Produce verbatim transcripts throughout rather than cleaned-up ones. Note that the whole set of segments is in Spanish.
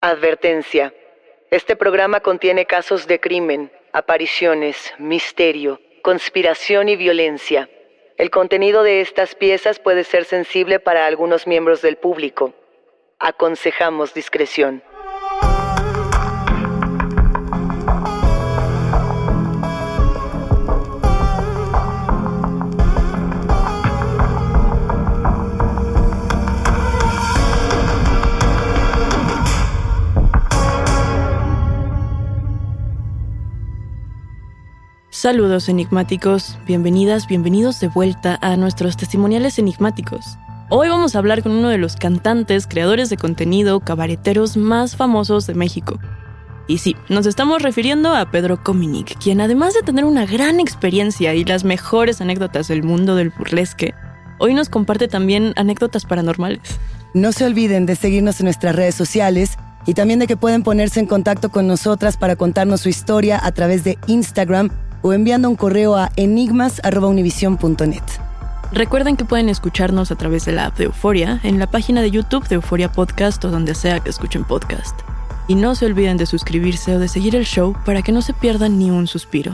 Advertencia. Este programa contiene casos de crimen, apariciones, misterio, conspiración y violencia. El contenido de estas piezas puede ser sensible para algunos miembros del público. Aconsejamos discreción. Saludos enigmáticos, bienvenidas, bienvenidos de vuelta a nuestros testimoniales enigmáticos. Hoy vamos a hablar con uno de los cantantes, creadores de contenido, cabareteros más famosos de México. Y sí, nos estamos refiriendo a Pedro Cominic, quien además de tener una gran experiencia y las mejores anécdotas del mundo del burlesque, hoy nos comparte también anécdotas paranormales. No se olviden de seguirnos en nuestras redes sociales y también de que pueden ponerse en contacto con nosotras para contarnos su historia a través de Instagram o enviando un correo a enigmas arroba univision punto net. Recuerden que pueden escucharnos a través de la app de Euforia, en la página de YouTube de Euforia Podcast o donde sea que escuchen podcast. Y no se olviden de suscribirse o de seguir el show para que no se pierdan ni un suspiro.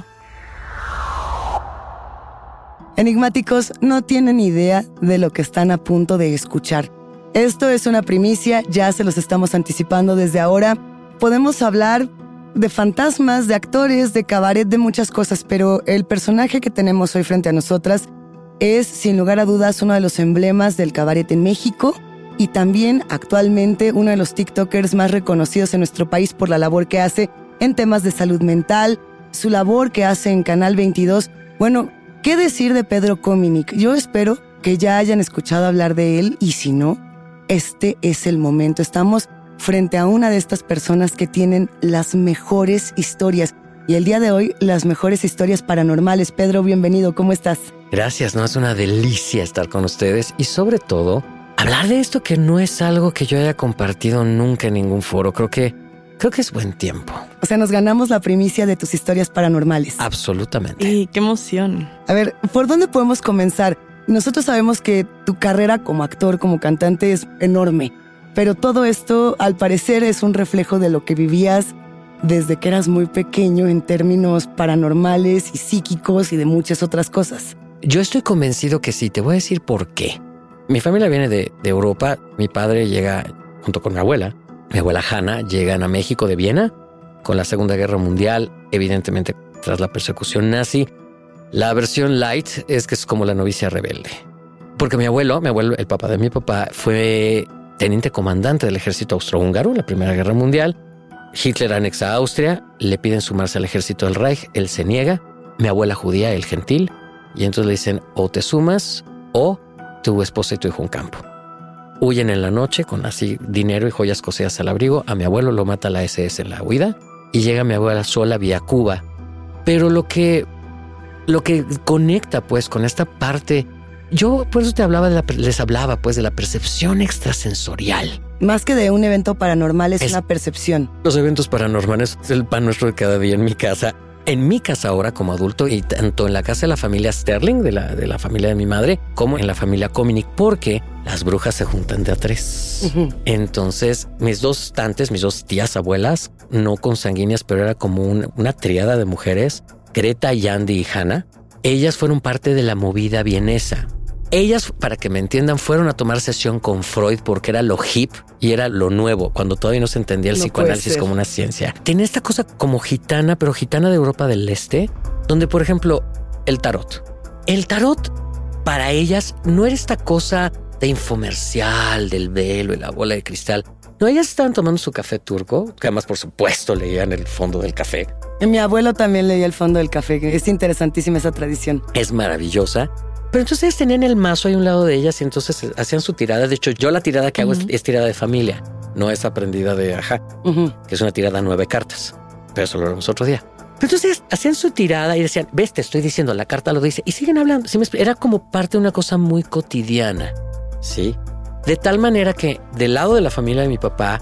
Enigmáticos, no tienen idea de lo que están a punto de escuchar. Esto es una primicia, ya se los estamos anticipando desde ahora. Podemos hablar de fantasmas, de actores, de cabaret, de muchas cosas, pero el personaje que tenemos hoy frente a nosotras es, sin lugar a dudas, uno de los emblemas del cabaret en México y también actualmente uno de los tiktokers más reconocidos en nuestro país por la labor que hace en temas de salud mental, su labor que hace en Canal veintidós. Bueno, ¿qué decir de Pedro Cominic? Yo espero que ya hayan escuchado hablar de él y si no, este es el momento. Estamos frente a una de estas personas que tienen las mejores historias. Y el día de hoy, las mejores historias paranormales. Pedro, bienvenido, ¿cómo estás? Gracias, no, es una delicia estar con ustedes y sobre todo, hablar de esto que no es algo que yo haya compartido nunca en ningún foro. Creo que, creo que es buen tiempo. O sea, nos ganamos la primicia de tus historias paranormales. Absolutamente. ¡Y qué emoción! A ver, ¿por dónde podemos comenzar? Nosotros sabemos que tu carrera como actor, como cantante es enorme. Pero todo esto, al parecer, es un reflejo de lo que vivías desde que eras muy pequeño en términos paranormales y psíquicos y de muchas otras cosas. Yo estoy convencido que sí, te voy a decir por qué. Mi familia viene de, de Europa, mi padre llega junto con mi abuela, mi abuela Hanna, llegan a México de Viena con la Segunda Guerra Mundial, evidentemente tras la persecución nazi. La versión light es que es como la novicia rebelde. Porque mi abuelo, mi abuelo, el papá de mi papá, fue teniente comandante del ejército austrohúngaro en la Primera Guerra Mundial. Hitler anexa a Austria, le piden sumarse al ejército del Reich, él se niega. Mi abuela judía, el gentil, y entonces le dicen o te sumas o tu esposa y tu hijo un campo. Huyen en la noche con así dinero y joyas cosidas al abrigo. A mi abuelo lo mata la ese ese en la huida y llega mi abuela sola vía Cuba. Pero lo que, lo que conecta pues con esta parte, yo por eso te hablaba de la, les hablaba pues de la percepción extrasensorial. Más que de un evento paranormal, es, es una percepción. Los eventos paranormales es el pan nuestro de cada día en mi casa. En mi casa ahora como adulto y tanto en la casa de la familia Sterling, de la, de la familia de mi madre, como en la familia Cominic, porque las brujas se juntan de a tres. Uh-huh. Entonces, mis dos tantes, mis dos tías abuelas, no consanguíneas, pero era como un, una triada de mujeres, Greta, Yandy y Hannah. Ellas fueron parte de la movida vienesa. Ellas, para que me entiendan, fueron a tomar sesión con Freud porque era lo hip y era lo nuevo, cuando todavía no se entendía el no psicoanálisis como una ciencia. Tenía esta cosa como gitana, pero gitana de Europa del Este, donde, por ejemplo, el tarot. El tarot, para ellas, no era esta cosa de infomercial, del velo y la bola de cristal. No, ellas estaban tomando su café turco, que además, por supuesto, leían el fondo del café. Mi abuelo también leía el fondo del café. Es interesantísima esa tradición. Es maravillosa. Pero entonces ellas tenían el mazo ahí a un lado de ellas y entonces hacían su tirada. De hecho, yo la tirada que hago uh-huh. es, es tirada de familia, no es aprendida de ajá, uh-huh. que es una tirada de nueve cartas. Pero eso lo haremos otro día. Pero entonces hacían su tirada y decían, ves, te estoy diciendo, la carta lo dice. Y siguen hablando. ¿Sí me explico? Era como parte de una cosa muy cotidiana. ¿Sí? De tal manera que del lado de la familia de mi papá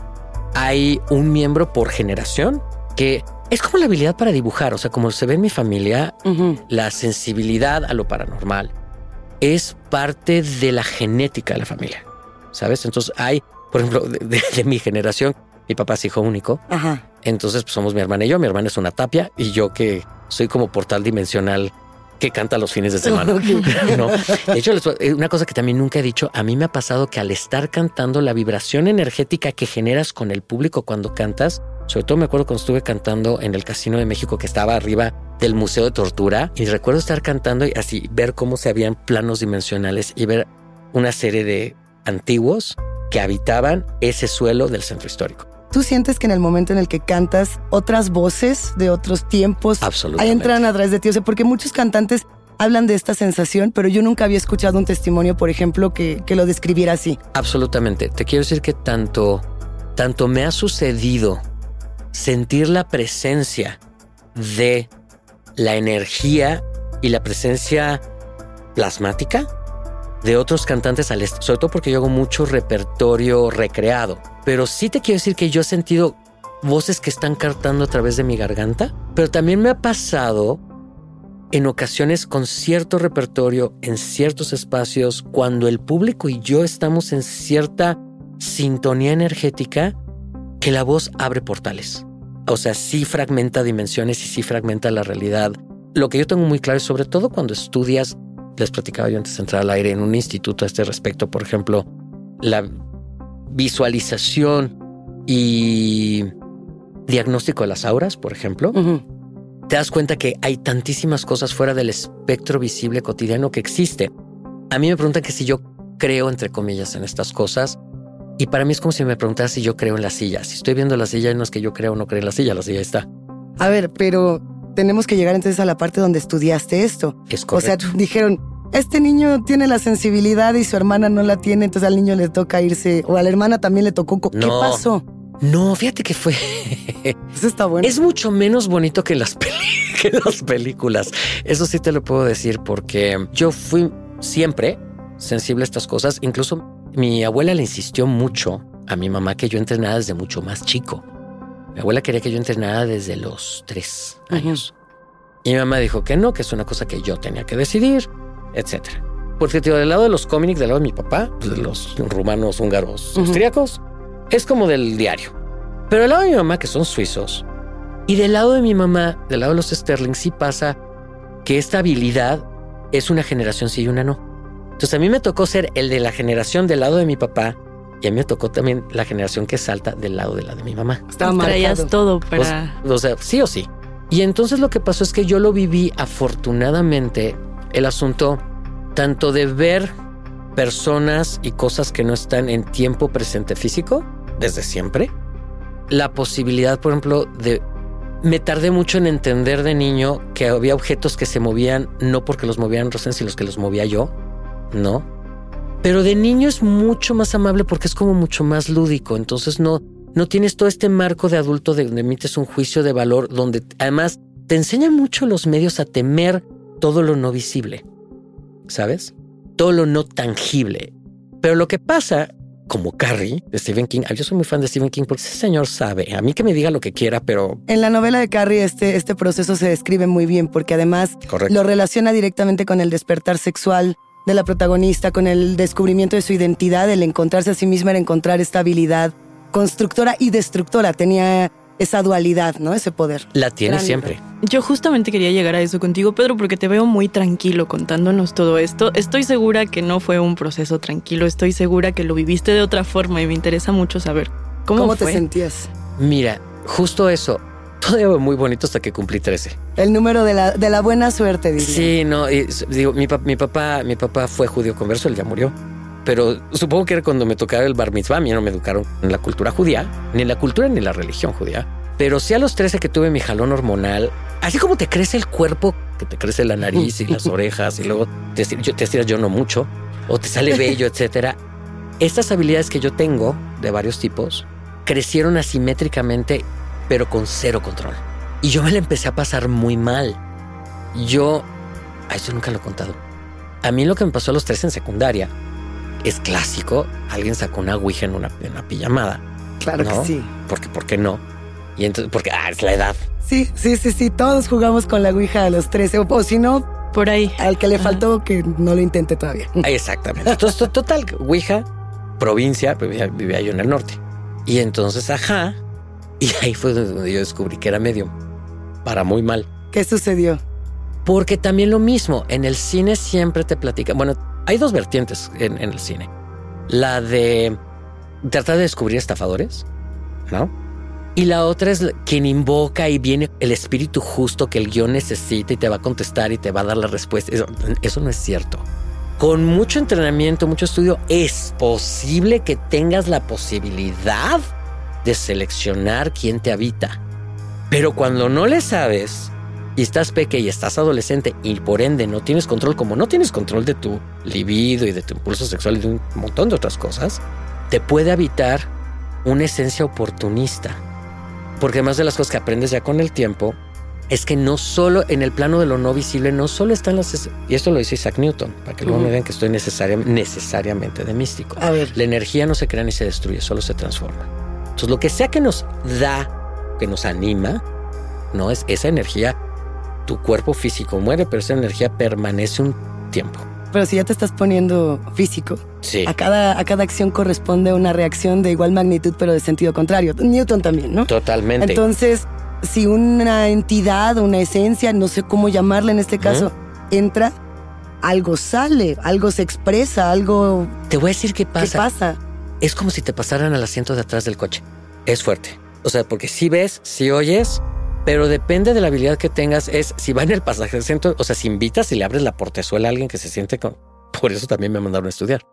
hay un miembro por generación que es como la habilidad para dibujar. O sea, como se ve en mi familia, uh-huh. la sensibilidad a lo paranormal es parte de la genética de la familia, ¿sabes? Entonces hay, por ejemplo, de, de, de mi generación, Mi papá es hijo único. Ajá. Entonces pues, somos mi hermana y yo. Mi hermana es una tapia y yo que soy como portal dimensional que canta los fines de semana. Okay. ¿No? De hecho, una cosa que también nunca he dicho, a mí me ha pasado que al estar cantando, la vibración energética que generas con el público cuando cantas, sobre todo me acuerdo cuando estuve cantando en el Casino de México que estaba arriba del Museo de Tortura y recuerdo estar cantando y así ver cómo se habían planos dimensionales y ver una serie de antiguos que habitaban ese suelo del centro histórico. ¿Tú sientes que en el momento en el que cantas otras voces de otros tiempos absolutamente ahí entran a través de ti? O sea, porque muchos cantantes hablan de esta sensación, pero yo nunca había escuchado un testimonio, por ejemplo, que, que lo describiera así. Absolutamente. Te quiero decir que tanto, tanto me ha sucedido sentir la presencia de la energía y la presencia plasmática de otros cantantes al est- sobre todo porque yo hago mucho repertorio recreado. Pero sí te quiero decir que yo he sentido voces que están cantando a través de mi garganta, pero también me ha pasado en ocasiones con cierto repertorio, en ciertos espacios, cuando el público y yo estamos en cierta sintonía energética, que la voz abre portales. O sea, sí fragmenta dimensiones y sí fragmenta la realidad. Lo que yo tengo muy claro es sobre todo cuando estudias, les platicaba yo antes de entrar al aire en un instituto a este respecto, por ejemplo, la visualización y diagnóstico de las auras, por ejemplo, uh-huh. Te das cuenta que hay tantísimas cosas fuera del espectro visible cotidiano que existe. A mí me preguntan que si yo creo, entre comillas, en estas cosas, y para mí es como si me preguntaras si yo creo en la silla. Si estoy viendo la silla, no es que yo creo o no creo en la silla, la silla está. A ver, pero tenemos que llegar entonces a la parte donde estudiaste esto. Es correcto. O sea, dijeron, este niño tiene la sensibilidad y su hermana no la tiene, entonces al niño le toca irse, o a la hermana también le tocó. ¿Qué no, pasó? No, fíjate que fue... Eso está bueno. Es mucho menos bonito que las, peli- que las películas. Eso sí te lo puedo decir porque yo fui siempre sensible a estas cosas. Incluso mi abuela le insistió mucho a mi mamá que yo entrenara desde mucho más chico. Mi abuela quería que yo entrenara desde los tres años. Uh-huh. Y mi mamá dijo que no, que es una cosa que yo tenía que decidir, etcétera. Porque tío, del lado de los cómics, del lado de mi papá, pues de los rumanos, húngaros, uh-huh. austríacos, es como del diario. Pero del lado de mi mamá, que son suizos, y del lado de mi mamá, del lado de los Sterling, sí pasa que esta habilidad es una generación sí y una no. Entonces a mí me tocó ser el de la generación del lado de mi papá y a mí me tocó también la generación que salta del lado de la de mi mamá. Estaba traías todo para... O, o sea, sí o sí. Y entonces lo que pasó es que yo lo viví afortunadamente el asunto tanto de ver personas y cosas que no están en tiempo presente físico desde siempre. La posibilidad, por ejemplo, de... Me tardé mucho en entender de niño que había objetos que se movían no porque los movían Rosen, sino los que los movía yo. No. Pero de niño es mucho más amable porque es como mucho más lúdico. Entonces no, no tienes todo este marco de adulto de donde emites un juicio de valor, donde además te enseña mucho los medios a temer todo lo no visible. ¿Sabes? Todo lo no tangible. Pero lo que pasa... como Carrie, de Stephen King. Yo soy muy fan de Stephen King porque ese señor sabe. A mí que me diga lo que quiera, pero... En la novela de Carrie este, este proceso se describe muy bien porque además Correcto. Lo relaciona directamente con el despertar sexual de la protagonista, con el descubrimiento de su identidad. El encontrarse a sí misma era encontrar esta habilidad constructora y destructora. Tenía esa dualidad, ¿no? Ese poder. La tiene Gran siempre. libro. Yo justamente quería llegar a eso contigo, Pedro, porque te veo muy tranquilo contándonos todo esto. Estoy segura que no fue un proceso tranquilo. Estoy segura que lo viviste de otra forma y me interesa mucho saber cómo, ¿Cómo fue? te sentías? Mira, justo eso. Todavía fue muy bonito hasta que cumplí trece. El número de la, de la buena suerte, diría. Sí, no, y, digo, mi, mi, papá, mi papá fue judío converso, él ya murió. Pero supongo que era cuando me tocaba el bar mitzvah. A mí no me educaron en la cultura judía, ni en la cultura ni en la religión judía. Pero sí a los trece que tuve mi jalón hormonal, así como te crece el cuerpo, que te crece la nariz y las orejas y luego te estiras, yo, te estiras yo no mucho, o te sale vello, etcétera. Estas habilidades que yo tengo, de varios tipos, crecieron asimétricamente, pero con cero control. Y yo me la empecé a pasar muy mal. Yo, a eso nunca lo he contado. A mí lo que me pasó a los trece en secundaria es clásico. Alguien sacó una ouija en una, en una pijamada. Claro ¿no? que sí. Porque, ¿por qué no? Y entonces, porque ah, es la edad. Sí, sí, sí, sí. Todos jugamos con la ouija a los trece. O, o si no, por ahí. Al que le faltó Ajá. que no lo intente todavía. Exactamente. Entonces, total, ouija, provincia, vivía, vivía yo en el norte. Y entonces, ajá. Y ahí fue donde yo descubrí que era medium. Para muy mal. ¿Qué sucedió? Porque también lo mismo, en el cine siempre te platican. Bueno, hay dos vertientes en, en el cine. La de tratar de descubrir estafadores, ¿no? Y la otra es quien invoca y viene el espíritu justo que el guión necesita y te va a contestar y te va a dar la respuesta. Eso, eso no es cierto. Con mucho entrenamiento, mucho estudio, es posible que tengas la posibilidad de seleccionar quién te habita. Pero cuando no le sabes y estás pequeño y estás adolescente y por ende no tienes control, como no tienes control de tu libido y de tu impulso sexual y de un montón de otras cosas, te puede habitar una esencia oportunista. Porque además de las cosas que aprendes ya con el tiempo, es que no solo en el plano de lo no visible, no solo están las... Y esto lo dice Isaac Newton, para que luego uh-huh. me vean que estoy necesariamente, necesariamente de místico. A ver. La energía no se crea ni se destruye, solo se transforma. Entonces, lo que sea que nos da, que nos anima, no es esa energía. Tu cuerpo físico muere, pero esa energía permanece un tiempo. Pero si ya te estás poniendo físico, sí. a cada, a cada acción corresponde una reacción de igual magnitud, pero de sentido contrario. Newton también, ¿no? Totalmente. Entonces, si una entidad, una esencia, no sé cómo llamarla en este caso, uh-huh. entra, algo sale, algo se expresa, algo... Te voy a decir qué pasa. ¿Qué pasa? Es como si te pasaran al asiento de atrás del coche. Es fuerte. O sea, porque si ves, si oyes... Pero depende de la habilidad que tengas, es si va en el pasaje de asiento, o sea, si invitas y le abres la portezuela a alguien que se siente con... Por eso también me mandaron a estudiar.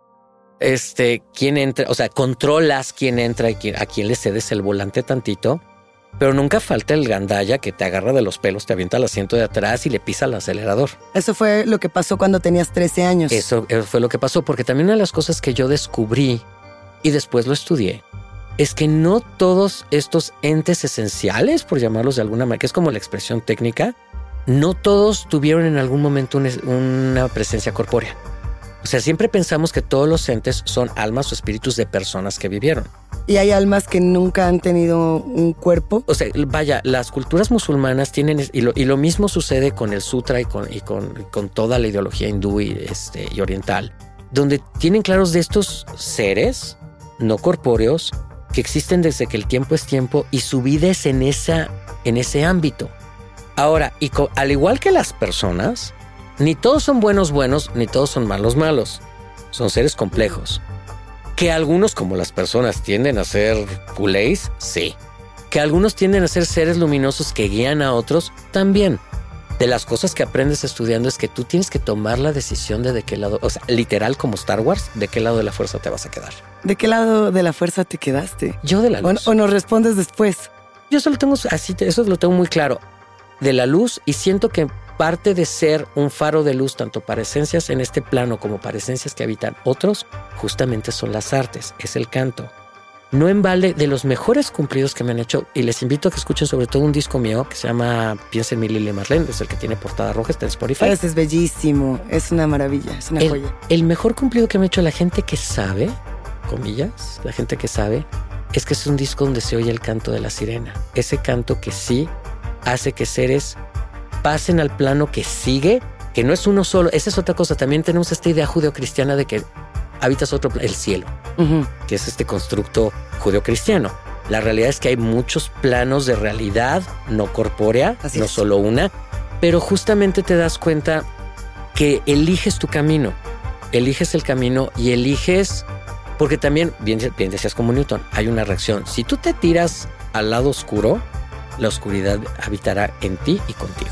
Este, quién entra, o sea, controlas quién entra y quién, a quién le cedes el volante tantito, pero nunca falta el gandalla que te agarra de los pelos, te avienta al asiento de atrás y le pisa el acelerador. Eso fue lo que pasó cuando tenías trece años. Eso, eso fue lo que pasó, porque también una de las cosas que yo descubrí y después lo estudié, es que no todos estos entes esenciales, por llamarlos de alguna manera, que es como la expresión técnica, no todos tuvieron en algún momento una, una presencia corpórea. O sea, siempre pensamos que todos los entes son almas o espíritus de personas que vivieron. ¿Y hay almas que nunca han tenido un cuerpo? O sea, vaya, las culturas musulmanas tienen, y lo, y lo mismo sucede con el sutra y con, y con, con toda la ideología hindú y, este, y oriental, donde tienen claros de estos seres no corpóreos que existen desde que el tiempo es tiempo y su vida es en, esa, en ese ámbito. Ahora, y co- al igual que las personas, ni todos son buenos buenos, ni todos son malos malos. Son seres complejos. Que algunos, como las personas, tienden a ser culés, sí. Que algunos tienden a ser seres luminosos que guían a otros, también. De las cosas que aprendes estudiando es que tú tienes que tomar la decisión de de qué lado, o sea, literal como Star Wars, de qué lado de la fuerza te vas a quedar. ¿De qué lado de la fuerza te quedaste? Yo de la luz. ¿O, o nos respondes después? Yo solo tengo así, eso lo tengo muy claro. De la luz, y siento que parte de ser un faro de luz, tanto para esencias en este plano como para esencias que habitan otros, justamente son las artes, es el canto. No en balde, de los mejores cumplidos que me han hecho, y les invito a que escuchen sobre todo un disco mío que se llama Piensa en mí, Lili Marlene, es el que tiene portada roja, está en Spotify. Ese es bellísimo, es una maravilla, es una el, joya. El mejor cumplido que me ha hecho la gente que sabe, comillas, la gente que sabe, es que es un disco donde se oye el canto de la sirena. Ese canto que sí hace que seres pasen al plano que sigue, que no es uno solo. Esa es otra cosa. También tenemos esta idea judeocristiana de que habitas otro plano, el cielo, uh-huh. que es este constructo judeocristiano. La realidad es que hay muchos planos de realidad no corpórea, Así no es. Solo una, pero justamente te das cuenta que eliges tu camino, eliges el camino y eliges, porque también, bien, bien decías como Newton, hay una reacción. Si tú te tiras al lado oscuro, la oscuridad habitará en ti y contigo.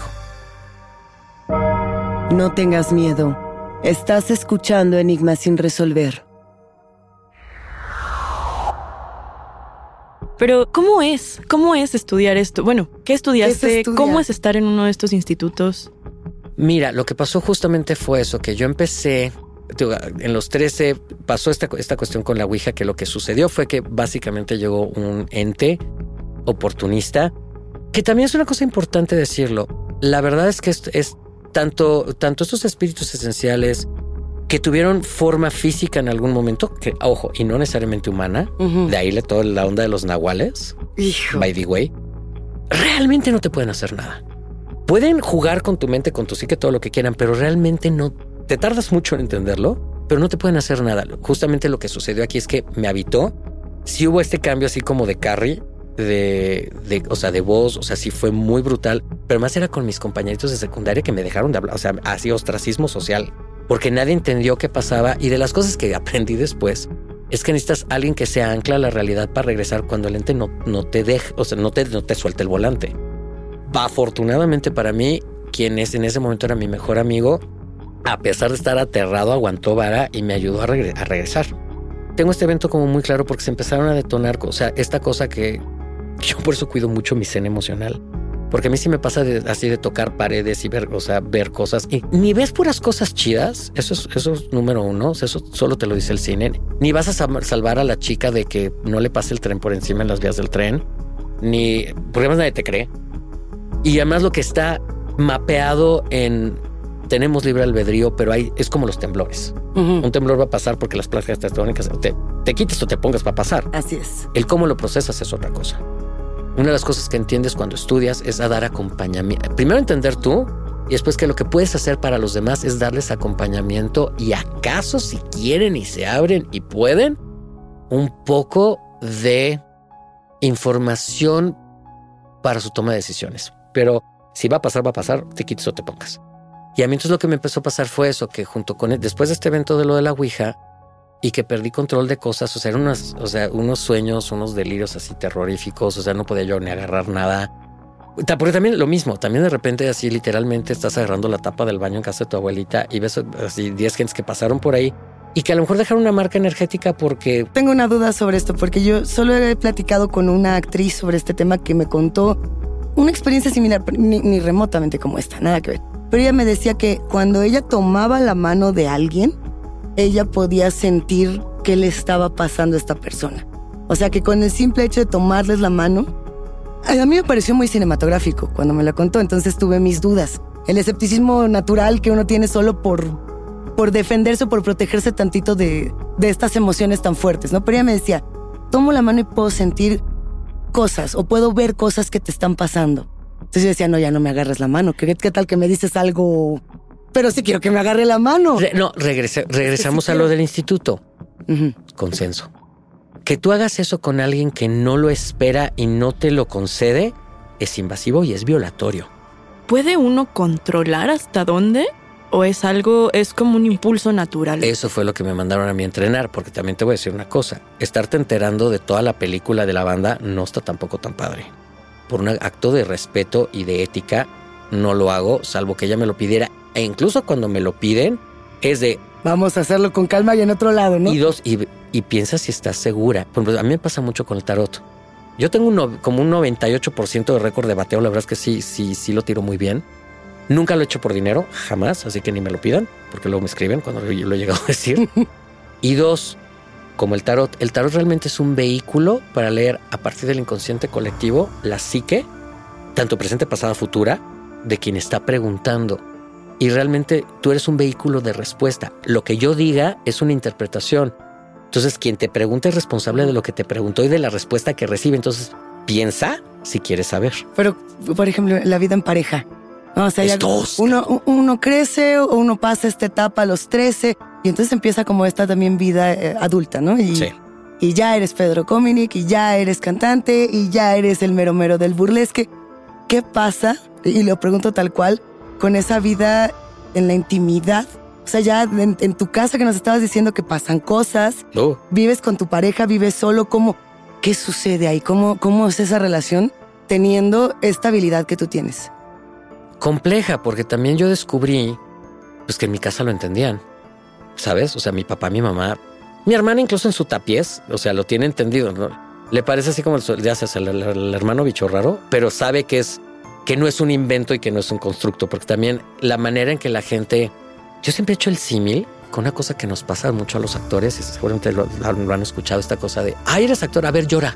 No tengas miedo. Estás escuchando Enigmas sin resolver. Pero, ¿cómo es? ¿Cómo es estudiar esto? Bueno, ¿qué estudiaste? ¿Qué ¿Cómo es estar en uno de estos institutos? Mira, lo que pasó justamente fue eso, que yo empecé... En los trece pasó esta, esta cuestión con la Ouija, que lo que sucedió fue que básicamente llegó un ente oportunista, que también es una cosa importante decirlo. La verdad es que es, es tanto, tanto estos espíritus esenciales que tuvieron forma física en algún momento, que, ojo, y no necesariamente humana, uh-huh. de ahí le toda la onda de los nahuales, Hijo. by the way, realmente no te pueden hacer nada. Pueden jugar con tu mente, con tu psique, todo lo que quieran, pero realmente no. Te tardas mucho en entenderlo, pero no te pueden hacer nada. Justamente lo que sucedió aquí es que me habitó sí hubo este cambio así como de Carrie, de, de, o sea, de voz, o sea, sí fue muy brutal, pero más era con mis compañeritos de secundaria que me dejaron de hablar, o sea, así ostracismo social, porque nadie entendió qué pasaba. Y de las cosas que aprendí después es que necesitas alguien que se ancla a la realidad para regresar cuando el ente no, no te deje, o sea, no te, no te suelte el volante. Afortunadamente para mí, quien es en ese momento era mi mejor amigo, a pesar de estar aterrado, aguantó vara y me ayudó a, regre- a regresar. Tengo este evento como muy claro porque se empezaron a detonar, o sea, esta cosa que yo por eso cuido mucho mi zen emocional. Porque a mí sí me pasa de, así de tocar paredes y ver, o sea, ver cosas. Y ni ves puras cosas chidas. Eso es, eso es número uno. O sea, eso solo te lo dice el cine. Ni vas a salvar a la chica de que no le pase el tren por encima en las vías del tren. Ni... Porque además nadie te cree. Y además lo que está mapeado en... Tenemos libre albedrío, pero hay, es como los temblores. Uh-huh. Un temblor va a pasar porque las placas tectónicas te, te quites o te pongas para pasar. Así es. El cómo lo procesas es otra cosa. Una de las cosas que entiendes cuando estudias es a dar acompañamiento. Primero entender tú y después que lo que puedes hacer para los demás es darles acompañamiento y acaso si quieren y se abren y pueden, un poco de información para su toma de decisiones. Pero si va a pasar, va a pasar, te quites o te pongas. Y a mí entonces lo que me empezó a pasar fue eso, que junto con él, después de este evento de lo de la Ouija, y que perdí control de cosas, o sea, eran unas, o sea, unos sueños, unos delirios así terroríficos, o sea, no podía yo ni agarrar nada. Porque también lo mismo, también de repente así literalmente estás agarrando la tapa del baño en casa de tu abuelita y ves así diez gentes que pasaron por ahí y que a lo mejor dejaron una marca energética porque... Tengo una duda sobre esto, porque yo solo he platicado con una actriz sobre este tema que me contó una experiencia similar, ni, ni remotamente como esta, nada que ver. Pero ella me decía que cuando ella tomaba la mano de alguien, ella podía sentir qué le estaba pasando a esta persona. O sea, que con el simple hecho de tomarles la mano, a mí me pareció muy cinematográfico cuando me la contó, entonces tuve mis dudas. El escepticismo natural que uno tiene solo por, por defenderse o por protegerse tantito de, de estas emociones tan fuertes, ¿no? Pero ella me decía, tomo la mano y puedo sentir cosas o puedo ver cosas que te están pasando. Entonces yo decía, no, ya no me agarres la mano. ¿Qué, qué tal que me dices algo...? Pero sí quiero que me agarre la mano. Re, no, regrese, regresamos sí, sí a lo del instituto. Uh-huh. Consenso. Que tú hagas eso con alguien que no lo espera y no te lo concede es invasivo y es violatorio. ¿Puede uno controlar hasta dónde? ¿O es algo, es como un impulso natural? Eso fue lo que me mandaron a mí a entrenar, porque también te voy a decir una cosa. Estarte enterando de toda la película de la banda no está tampoco tan padre. Por un acto de respeto y de ética, no lo hago, salvo que ella me lo pidiera. E incluso cuando me lo piden, es de... Vamos a hacerlo con calma y en otro lado, ¿no? Y dos, y, y piensa si estás segura. Por ejemplo, a mí me pasa mucho con el tarot. Yo tengo un, como un noventa y ocho por ciento de récord de bateo. La verdad es que sí, sí, sí lo tiro muy bien. Nunca lo he hecho por dinero, jamás. Así que ni me lo pidan, porque luego me escriben cuando yo lo he llegado a decir. Y dos, como el tarot. El tarot realmente es un vehículo para leer a partir del inconsciente colectivo la psique, tanto presente, pasada, futura, de quien está preguntando. Y realmente tú eres un vehículo de respuesta. Lo que yo diga es una interpretación. Entonces, quien te pregunta es responsable de lo que te preguntó y de la respuesta que recibe. Entonces, piensa si quieres saber. Pero, por ejemplo, la vida en pareja. O sea, ya uno, uno crece o uno pasa esta etapa a los trece y entonces empieza como esta también vida eh, adulta, ¿no? Y, sí. Y ya eres Pedro Cominic y ya eres cantante y ya eres el mero mero del burlesque. ¿Qué pasa? Y lo pregunto tal cual, con esa vida en la intimidad. O sea, ya en, en tu casa que nos estabas diciendo que pasan cosas, no. Vives con tu pareja, vives solo, ¿cómo? ¿Qué sucede ahí? ¿Cómo, cómo es esa relación teniendo esta habilidad que tú tienes? Compleja, porque también yo descubrí pues que en mi casa lo entendían, ¿sabes? O sea, mi papá, mi mamá, mi hermana incluso en su tapiés, o sea, lo tiene entendido, ¿no? Le parece así como el, ya sabes, el, el, el hermano bicho raro, pero sabe que es que no es un invento y que no es un constructo, porque también la manera en que la gente... Yo siempre he hecho el símil con una cosa que nos pasa mucho a los actores, y seguramente lo, lo han escuchado, esta cosa de, ay, eres actor, a ver, llora.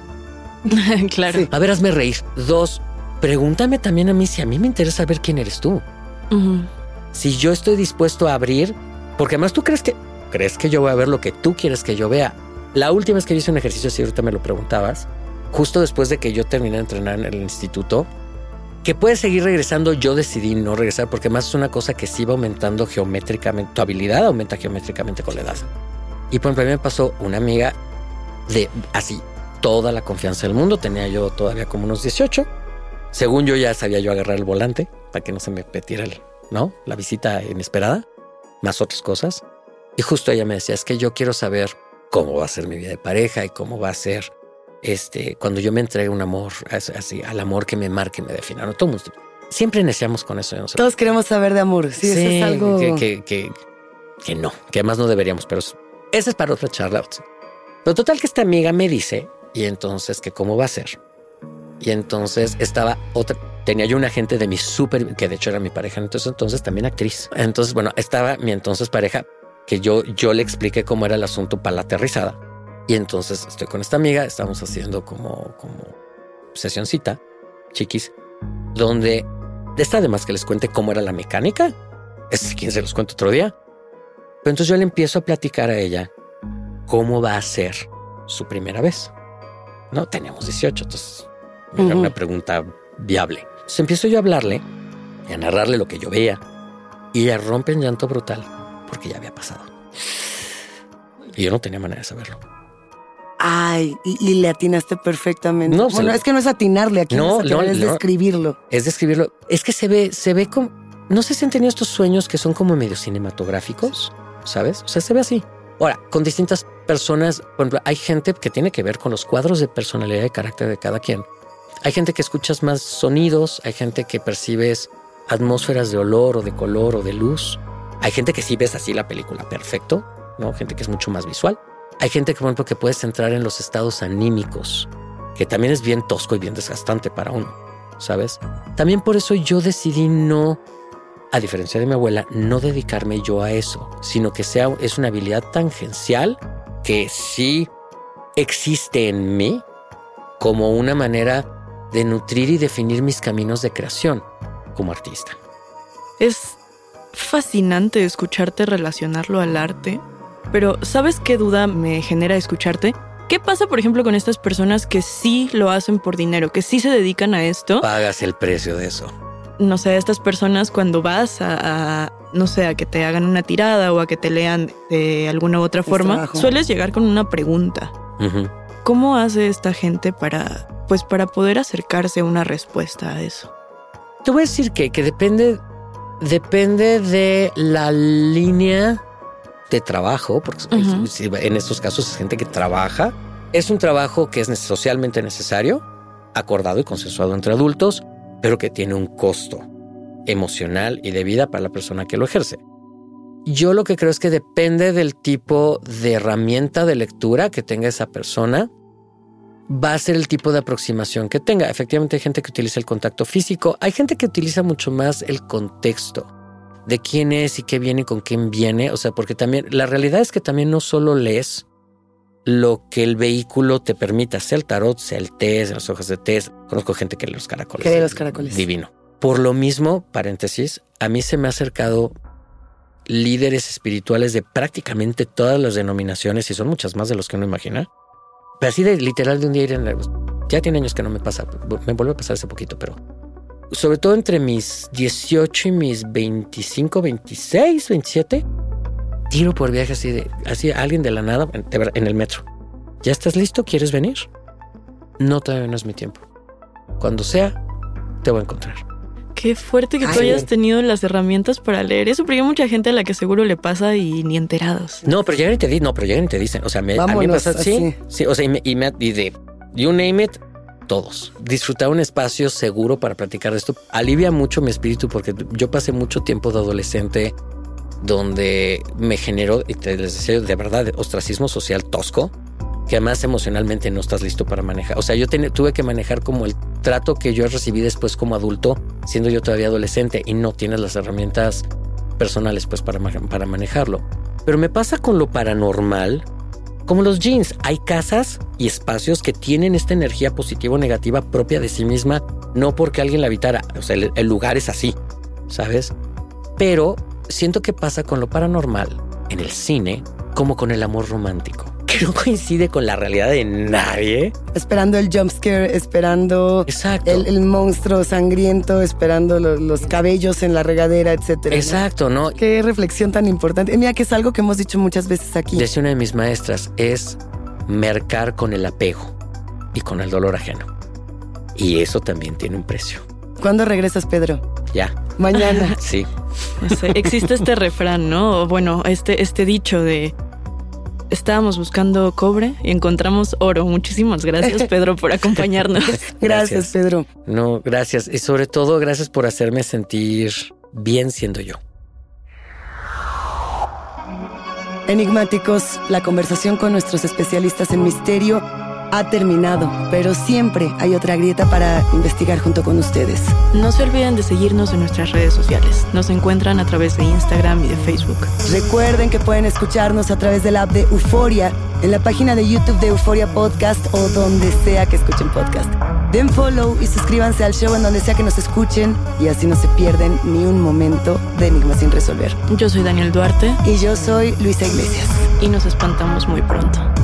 Claro. Sí. A ver, hazme reír. Dos, pregúntame también a mí si a mí me interesa ver quién eres tú. Uh-huh. Si yo estoy dispuesto a abrir, porque además tú crees que, crees que yo voy a ver lo que tú quieres que yo vea. La última vez que yo hice un ejercicio, si ahorita me lo preguntabas, justo después de que yo terminé de entrenar en el instituto, que puedes seguir regresando, yo decidí no regresar porque más es una cosa que sí va aumentando geométricamente. Tu habilidad aumenta geométricamente con la edad. Y por ejemplo, a mí me pasó una amiga de así, toda la confianza del mundo. Tenía yo todavía como unos dieciocho. Según yo ya sabía yo agarrar el volante para que no se me metiera el, ¿no? la visita inesperada, más otras cosas. Y justo ella me decía, es que yo quiero saber cómo va a ser mi vida de pareja y cómo va a ser este, cuando yo me entregue un amor, así, al amor que me marque y me defina. ¿No? Todo mundo, siempre iniciamos con eso. No sé. Todos queremos saber de amor. Sí, sí, eso es algo... Que, que, que, que no, que además no deberíamos, pero esa es para otra charla. Pero total que esta amiga me dice, y entonces que cómo va a ser. Y entonces estaba otra, tenía yo una agente de mi súper, que de hecho era mi pareja, entonces, entonces también actriz. Entonces, bueno, estaba mi entonces pareja, que yo, yo le expliqué cómo era el asunto para la aterrizada. Y entonces estoy con esta amiga, estamos haciendo como, como sesioncita, chiquis, donde está además que les cuente cómo era la mecánica. Es quien se los cuento otro día. Pero entonces yo le empiezo a platicar a ella cómo va a ser su primera vez. No, teníamos dieciocho, entonces uh-huh. era una pregunta viable. Entonces empiezo yo a hablarle y a narrarle lo que yo veía. Y ella rompe en llanto brutal porque ya había pasado. Y yo no tenía manera de saberlo. Ay, y, y le atinaste perfectamente. No, bueno, lo... es que no es atinarle aquí, no, no, es, no, es no, describirlo. Es describirlo. Es que se ve, se ve como... No sé si han tenido estos sueños que son como medio cinematográficos, ¿sabes? O sea, se ve así. Ahora, con distintas personas, por ejemplo, hay gente que tiene que ver con los cuadros de personalidad y carácter de cada quien. Hay gente que escuchas más sonidos, hay gente que percibes atmósferas de olor o de color o de luz. Hay gente que sí ves así la película perfecto, ¿no? Gente que es mucho más visual. Hay gente que, por ejemplo, que puedes entrar en los estados anímicos, que también es bien tosco y bien desgastante para uno, ¿sabes? También por eso yo decidí no, a diferencia de mi abuela, no dedicarme yo a eso, sino que sea, es una habilidad tangencial que sí existe en mí como una manera de nutrir y definir mis caminos de creación como artista. Es fascinante escucharte relacionarlo al arte, pero ¿sabes qué duda me genera escucharte? ¿Qué pasa, por ejemplo, con estas personas que sí lo hacen por dinero, que sí se dedican a esto? Pagas el precio de eso. No sé, estas personas cuando vas a, a, no sé, a que te hagan una tirada o a que te lean de alguna u otra forma, sueles llegar con una pregunta. Uh-huh. ¿Cómo hace esta gente para, pues, para poder acercarse a una respuesta a eso? Te voy a decir que, que depende, depende de la línea de trabajo, porque uh-huh. en estos casos es gente que trabaja. Es un trabajo que es socialmente necesario, acordado y consensuado entre adultos, pero que tiene un costo emocional y de vida para la persona que lo ejerce. Yo lo que creo es que depende del tipo de herramienta de lectura que tenga esa persona, va a ser el tipo de aproximación que tenga. Efectivamente hay gente que utiliza el contacto físico, hay gente que utiliza mucho más el contexto de quién es y qué viene y con quién viene. O sea, porque también la realidad es que también no solo lees lo que el vehículo te permita, sea el tarot, sea el té, sea las hojas de té. Conozco gente que lee los caracoles. Que lee los caracoles. Divino. Por lo mismo, paréntesis, a mí se me ha acercado líderes espirituales de prácticamente todas las denominaciones y son muchas más de los que uno imagina. Pero así de literal de un día ir en la... Ya tiene años que no me pasa, me volvió a pasar hace poquito, pero sobre todo entre mis dieciocho y mis veinticinco, veintiséis, veintisiete, tiro por viaje así de, así alguien de la nada en, en el metro. ¿Ya estás listo? ¿Quieres venir? No, todavía no es mi tiempo. Cuando sea, te voy a encontrar. Qué fuerte que Ay, tú hayas tenido las herramientas para leer eso, porque hay mucha gente a la que seguro le pasa y ni enterados. No, pero llegan y te dicen, no, pero llegan y te dicen, o sea, me, a mí me pasa así, sí, o sea, y, me, y, me, y de you name it, todos. Disfrutar un espacio seguro para platicar de esto alivia mucho mi espíritu, porque yo pasé mucho tiempo de adolescente donde me generó, y te les decía de verdad, ostracismo social tosco, que además emocionalmente no estás listo para manejar. O sea, yo ten, tuve que manejar como el trato que yo recibí después como adulto, siendo yo todavía adolescente, y no tienes las herramientas personales pues para, para manejarlo. Pero me pasa con lo paranormal, como los jeans. Hay casas y espacios que tienen esta energía positiva o negativa propia de sí misma, no porque alguien la habitara. O sea, el, el lugar es así, ¿sabes? Pero siento que pasa con lo paranormal en el cine como con el amor romántico, que no coincide con la realidad de nadie. Esperando el jumpscare, esperando el, el monstruo sangriento, esperando lo, los cabellos en la regadera, etcétera. Exacto, ¿no? ¿no? Qué reflexión tan importante. Mira que es algo que hemos dicho muchas veces aquí. Decía una de mis maestras, es mercar con el apego. y con el dolor ajeno. Y eso también tiene un precio. ¿Cuándo regresas, Pedro? Ya. Mañana. Sí. No sé, existe este refrán, ¿no? Bueno, este, este dicho de estábamos buscando cobre y encontramos oro. Muchísimas gracias, Pedro, por acompañarnos. Gracias, gracias, Pedro. No, gracias. Y sobre todo, gracias por hacerme sentir bien siendo yo. Enigmáticos, la conversación con nuestros especialistas en misterio ha terminado, pero siempre hay otra grieta para investigar junto con ustedes. No se olviden de seguirnos en nuestras redes sociales. Nos encuentran a través de Instagram y de Facebook. Recuerden que pueden escucharnos a través de la app de Euforia, en la página de YouTube de Euforia Podcast o donde sea que escuchen podcast. Den follow y suscríbanse al show en donde sea que nos escuchen y así no se pierden ni un momento de Enigma sin resolver. Yo soy Daniel Duarte. Y yo soy Luisa Iglesias. Y nos espantamos muy pronto.